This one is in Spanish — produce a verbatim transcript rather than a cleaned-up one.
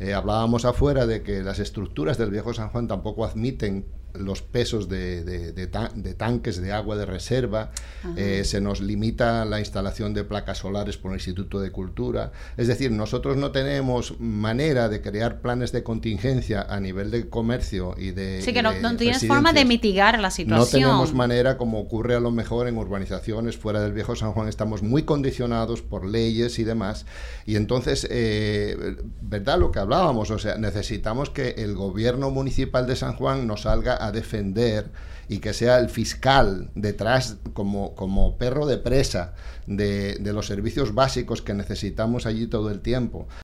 Eh, hablábamos afuera de que las estructuras del Viejo San Juan tampoco admiten los pesos de, de, de, ta de tanques de agua de reserva, eh, se nos limita la instalación de placas solares por el Instituto de Cultura. Es decir, nosotros no tenemos manera de crear planes de contingencia a nivel de comercio y de Sí, que no, de no tienes forma de mitigar la situación. No tenemos manera, como ocurre a lo mejor en urbanizaciones fuera del Viejo San Juan, estamos muy condicionados por leyes y demás, y entonces, eh, ¿verdad? Lo que hablábamos, o sea, necesitamos que el gobierno municipal de San Juan nos salga a defender y que sea el fiscal detrás como, como perro de presa de, de los servicios básicos que necesitamos allí todo el tiempo.